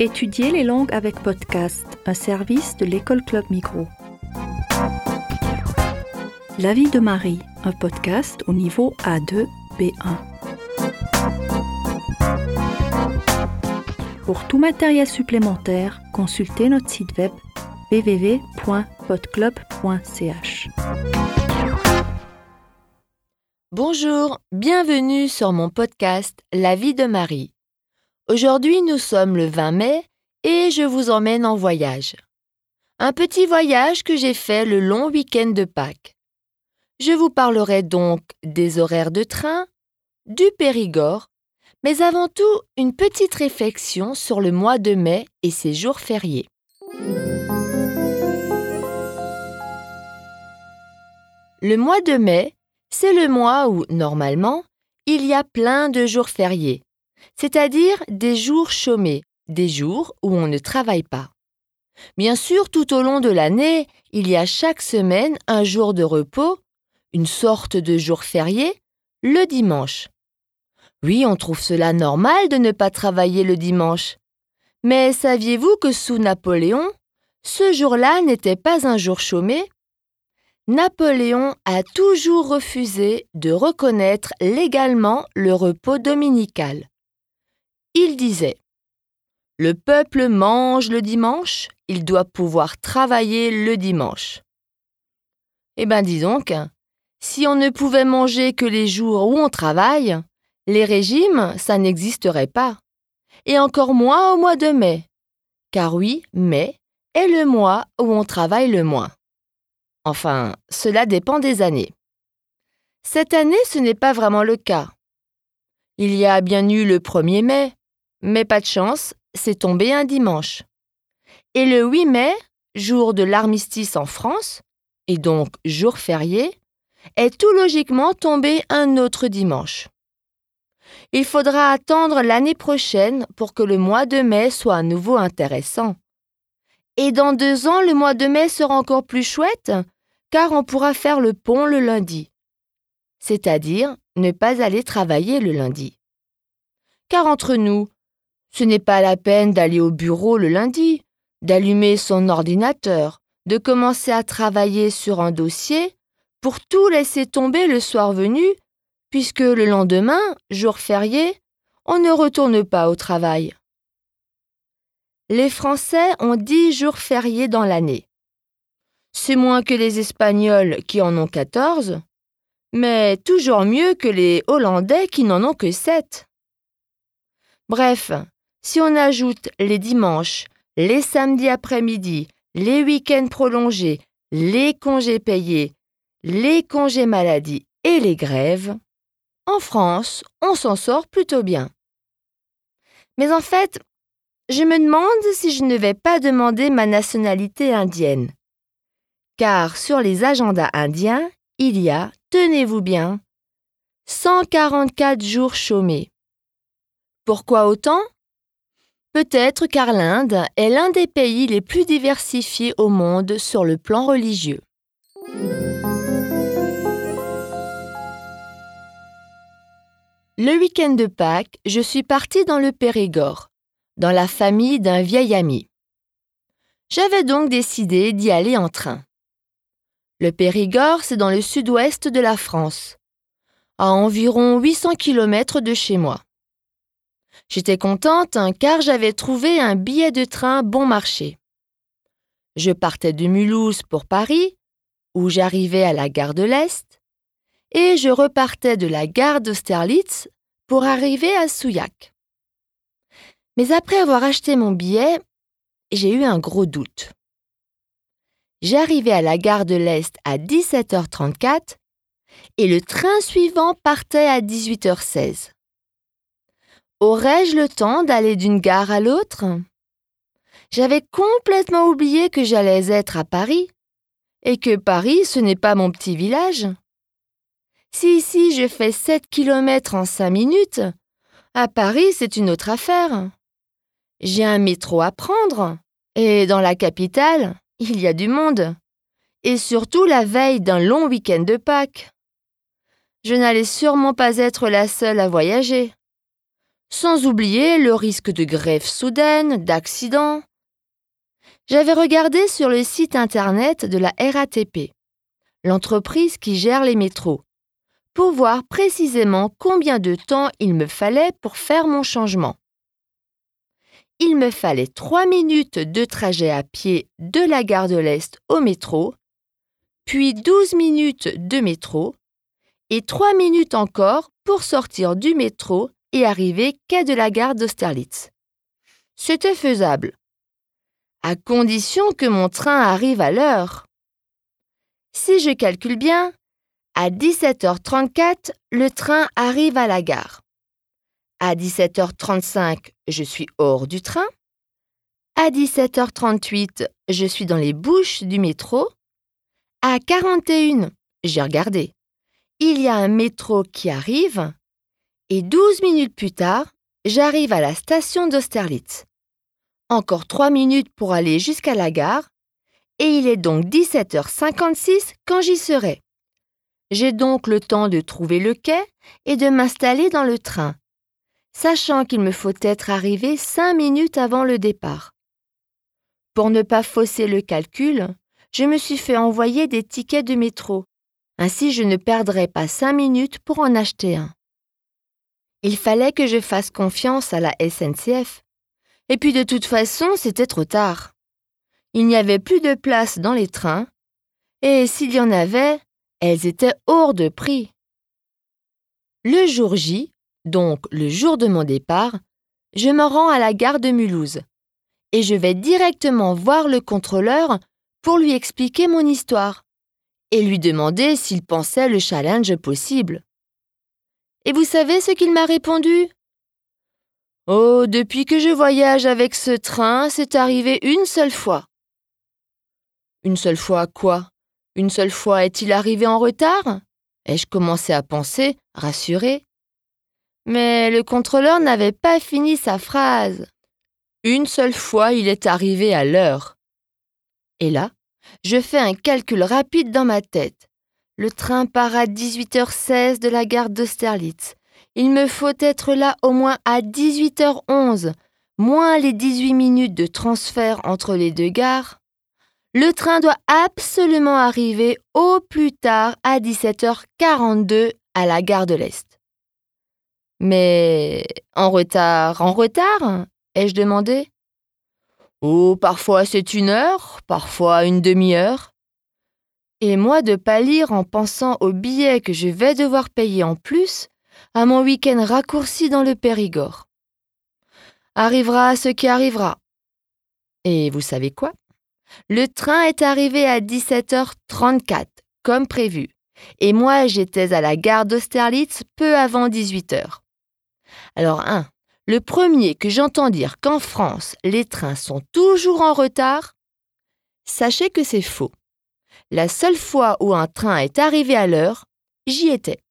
Étudier les langues avec podcast, un service de l'École Club Migros. La vie de Marie, un podcast au niveau A2, B1. Pour tout matériel supplémentaire, consultez notre site web www.podclub.ch. Bonjour, bienvenue sur mon podcast La vie de Marie. Aujourd'hui, nous sommes le 20 mai et je vous emmène en voyage. Un petit voyage que j'ai fait le long week-end de Pâques. Je vous parlerai donc des horaires de train, du Périgord, mais avant tout, une petite réflexion sur le mois de mai et ses jours fériés. Le mois de mai, c'est le mois où, normalement, il y a plein de jours fériés, c'est-à-dire des jours chômés, des jours où on ne travaille pas. Bien sûr, tout au long de l'année, il y a chaque semaine un jour de repos, une sorte de jour férié, le dimanche. Oui, on trouve cela normal de ne pas travailler le dimanche. Mais saviez-vous que sous Napoléon, ce jour-là n'était pas un jour chômé ? Napoléon a toujours refusé de reconnaître légalement le repos dominical. Il disait « Le peuple mange le dimanche, il doit pouvoir travailler le dimanche. » Eh bien, dis donc, si on ne pouvait manger que les jours où on travaille, les régimes, ça n'existerait pas. Et encore moins au mois de mai. Car oui, mai est le mois où on travaille le moins. Enfin, cela dépend des années. Cette année, ce n'est pas vraiment le cas. Il y a bien eu le 1er mai, mais pas de chance, c'est tombé un dimanche. Et le 8 mai, jour de l'armistice en France, et donc jour férié, est tout logiquement tombé un autre dimanche. Il faudra attendre l'année prochaine pour que le mois de mai soit à nouveau intéressant. Et dans 2 ans, le mois de mai sera encore plus chouette, car on pourra faire le pont le lundi. C'est-à-dire ne pas aller travailler le lundi. Car entre nous, ce n'est pas la peine d'aller au bureau le lundi, d'allumer son ordinateur, de commencer à travailler sur un dossier pour tout laisser tomber le soir venu, puisque le lendemain, jour férié, on ne retourne pas au travail. Les Français ont 10 jours fériés dans l'année. C'est moins que les Espagnols qui en ont 14, mais toujours mieux que les Hollandais qui n'en ont que 7. Bref, si on ajoute les dimanches, les samedis après-midi, les week-ends prolongés, les congés payés, les congés maladie et les grèves, en France, on s'en sort plutôt bien. Mais en fait, je me demande si je ne vais pas demander ma nationalité indienne. Car sur les agendas indiens, il y a, tenez-vous bien, 144 jours chômés. Pourquoi autant ? Peut-être car l'Inde est l'un des pays les plus diversifiés au monde sur le plan religieux. Le week-end de Pâques, je suis partie dans le Périgord, dans la famille d'un vieil ami. J'avais donc décidé d'y aller en train. Le Périgord, c'est dans le sud-ouest de la France, à environ 800 km de chez moi. J'étais contente car j'avais trouvé un billet de train bon marché. Je partais de Mulhouse pour Paris, où j'arrivais à la gare de l'Est, et je repartais de la gare d'Austerlitz pour arriver à Souillac. Mais après avoir acheté mon billet, j'ai eu un gros doute. J'arrivais à la gare de l'Est à 17h34 et le train suivant partait à 18h16. Aurais-je le temps d'aller d'une gare à l'autre ? J'avais complètement oublié que j'allais être à Paris et que Paris, ce n'est pas mon petit village. Si ici je fais 7 km en 5 minutes, à Paris, c'est une autre affaire. J'ai un métro à prendre et dans la capitale, il y a du monde. Et surtout la veille d'un long week-end de Pâques. Je n'allais sûrement pas être la seule à voyager. Sans oublier le risque de grève soudaine, d'accident. J'avais regardé sur le site internet de la RATP, l'entreprise qui gère les métros, pour voir précisément combien de temps il me fallait pour faire mon changement. Il me fallait 3 minutes de trajet à pied de la gare de l'Est au métro, puis 12 minutes de métro et 3 minutes encore pour sortir du métro et arriver quai de la gare d'Austerlitz. C'était faisable, à condition que mon train arrive à l'heure. Si je calcule bien, à 17h34, le train arrive à la gare. À 17h35, je suis hors du train. À 17h38, je suis dans les bouches du métro. À 41, j'ai regardé. Il y a un métro qui arrive. Et 12 minutes plus tard, j'arrive à la station d'Austerlitz. Encore 3 minutes pour aller jusqu'à la gare. Et il est donc 17h56 quand j'y serai. J'ai donc le temps de trouver le quai et de m'installer dans le train, sachant qu'il me faut être arrivé 5 minutes avant le départ. Pour ne pas fausser le calcul, je me suis fait envoyer des tickets de métro. Ainsi, je ne perdrai pas 5 minutes pour en acheter un. Il fallait que je fasse confiance à la SNCF. Et puis de toute façon, c'était trop tard. Il n'y avait plus de place dans les trains, et s'il y en avait, elles étaient hors de prix. Le jour J, donc le jour de mon départ, je me rends à la gare de Mulhouse et je vais directement voir le contrôleur pour lui expliquer mon histoire et lui demander s'il pensait le challenge possible. Et vous savez ce qu'il m'a répondu ? « Oh, depuis que je voyage avec ce train, c'est arrivé une seule fois. » Une seule fois quoi ? Une seule fois est-il arrivé en retard ? Ai-je commencé à penser, rassurée. Mais le contrôleur n'avait pas fini sa phrase. Une seule fois, il est arrivé à l'heure. Et là, je fais un calcul rapide dans ma tête. Le train part à 18h16 de la gare d'Austerlitz. Il me faut être là au moins à 18h11, moins les 18 minutes de transfert entre les deux gares. Le train doit absolument arriver au plus tard à 17h42 à la gare de l'Est. Mais en retard, ai-je demandé ? Oh, parfois c'est 1 heure, parfois une demi-heure. Et moi de pâlir en pensant au billet que je vais devoir payer en plus, à mon week-end raccourci dans le Périgord. Arrivera ce qui arrivera. Et vous savez quoi ? Le train est arrivé à 17h34, comme prévu, et moi j'étais à la gare d'Austerlitz peu avant 18h. Alors le premier que j'entends dire qu'en France, les trains sont toujours en retard, sachez que c'est faux. La seule fois où un train est arrivé à l'heure, j'y étais.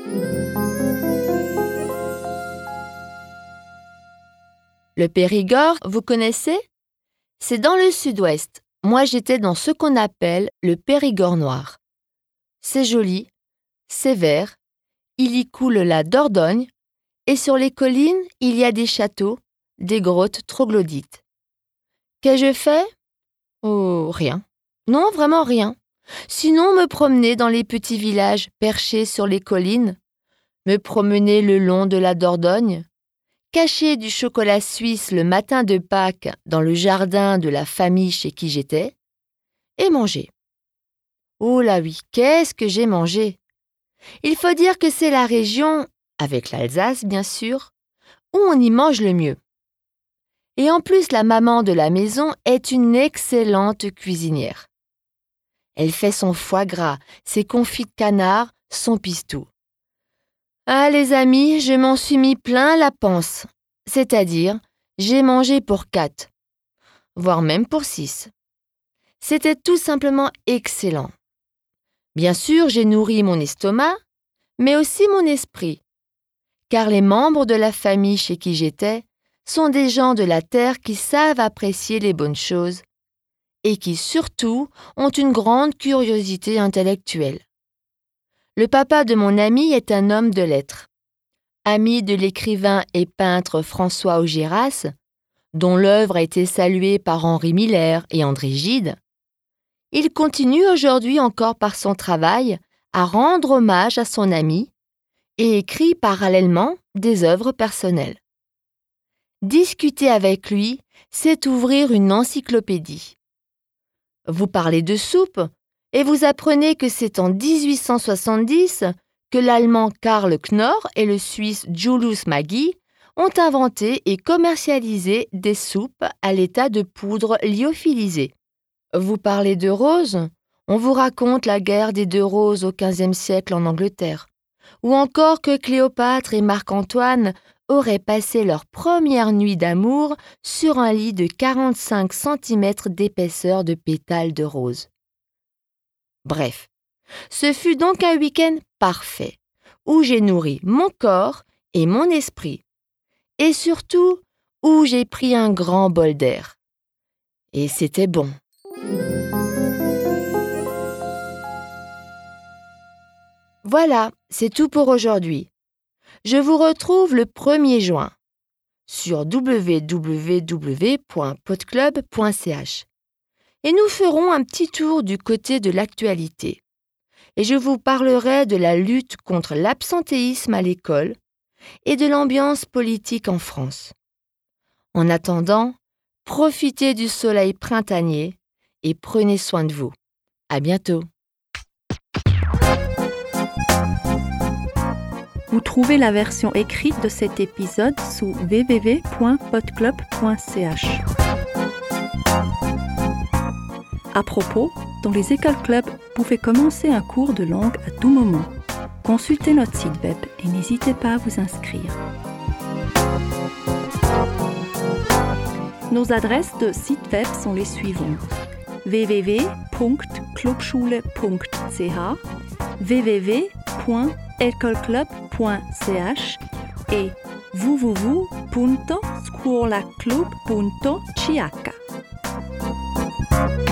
Le Périgord, vous connaissez ? C'est dans le sud-ouest. Moi, j'étais dans ce qu'on appelle le Périgord noir. C'est joli, c'est vert, il y coule la Dordogne, et sur les collines, il y a des châteaux, des grottes troglodytes. Qu'ai-je fait ? Oh, rien. Non, vraiment rien. Sinon, me promener dans les petits villages perchés sur les collines, me promener le long de la Dordogne, cacher du chocolat suisse le matin de Pâques dans le jardin de la famille chez qui j'étais, et manger. Oh là oui, qu'est-ce que j'ai mangé ! Il faut dire que c'est la région, avec l'Alsace bien sûr, où on y mange le mieux. Et en plus, la maman de la maison est une excellente cuisinière. Elle fait son foie gras, ses confits de canard, son pistou. Ah les amis, je m'en suis mis plein la panse, c'est-à-dire j'ai mangé pour 4, voire même pour 6. C'était tout simplement excellent. Bien sûr, j'ai nourri mon estomac, mais aussi mon esprit, car les membres de la famille chez qui j'étais sont des gens de la terre qui savent apprécier les bonnes choses et qui surtout ont une grande curiosité intellectuelle. Le papa de mon ami est un homme de lettres, ami de l'écrivain et peintre François Augiéras, dont l'œuvre a été saluée par Henri Miller et André Gide, il continue aujourd'hui encore par son travail à rendre hommage à son ami et écrit parallèlement des œuvres personnelles. Discuter avec lui, c'est ouvrir une encyclopédie. Vous parlez de soupe et vous apprenez que c'est en 1870 que l'Allemand Karl Knorr et le Suisse Julius Maggi ont inventé et commercialisé des soupes à l'état de poudre lyophilisée. Vous parlez de roses, on vous raconte la guerre des 2 roses au XVe siècle en Angleterre, ou encore que Cléopâtre et Marc-Antoine auraient passé leur première nuit d'amour sur un lit de 45 cm d'épaisseur de pétales de rose. Bref, ce fut donc un week-end parfait, où j'ai nourri mon corps et mon esprit, et surtout où j'ai pris un grand bol d'air. Et c'était bon. Voilà, c'est tout pour aujourd'hui. Je vous retrouve le 1er juin sur www.podclub.ch et nous ferons un petit tour du côté de l'actualité. Et je vous parlerai de la lutte contre l'absentéisme à l'école et de l'ambiance politique en France. En attendant, profitez du soleil printanier et prenez soin de vous. À bientôt. Vous trouvez la version écrite de cet épisode sous www.podclub.ch. À propos, dans les écoles clubs, vous pouvez commencer un cours de langue à tout moment. Consultez notre site web et n'hésitez pas à vous inscrire. Nos adresses de site web sont les suivantes: www.clubschule.ch, www.ecolclub.ch et www.scuolaclub.ch.